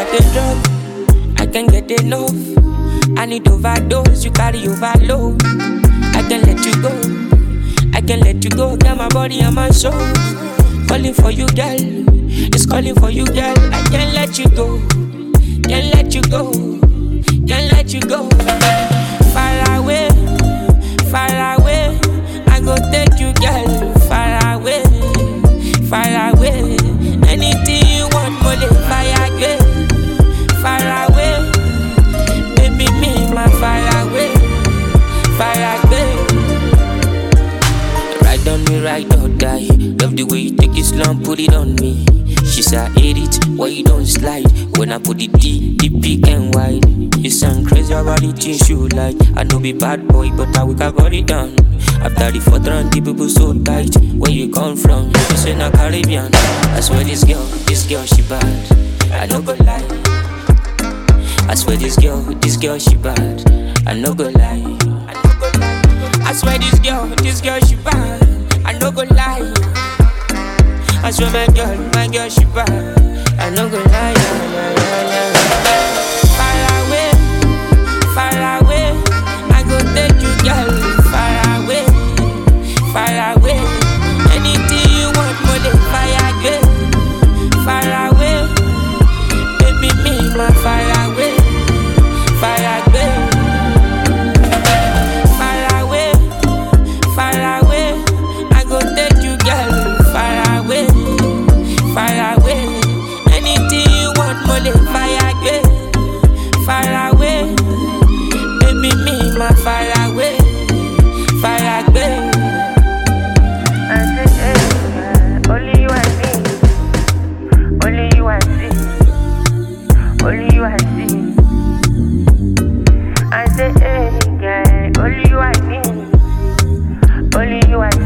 get a drug, I can get enough. I need overdose, you carry overload. I can let you go, I can let you go. Get my body and my soul. Calling for you, girl. It's calling for you, girl. I can't let you go, can't let you go, can't let you go. Far away, far away. I go take you, girl. Far away, far away. Anything you want, mole, fire away, far away. Baby, me, my far away, far away. Ride on me, ride or die. Love the way you take it slow and put it on me. She said, I hate it, why you don't slide? When I put the D, the big and wide. You sound crazy about the things you like. I know be bad boy, but I will got it done. After the fourth round, the people so tight. Where you come from? You say na Caribbean. I swear this girl, she bad. I no go lie. I swear this girl, she bad. I no go lie. I swear this girl, she bad. I no go lie. I swear my girl, she bad. I no go lie. Far away, far away. I go take you, girl. Far away, far away. Anything you want, mole, fire away, far away. Baby, me, my far away, fire away, far away, far away. I go take you, girl. Far away, far away. Anything you want, mole, fire away, far away. Baby, me, my far away, fire away. I say, hey, only you and me, only you and see, only you and see. I say, hey, girl, only you and me, only you and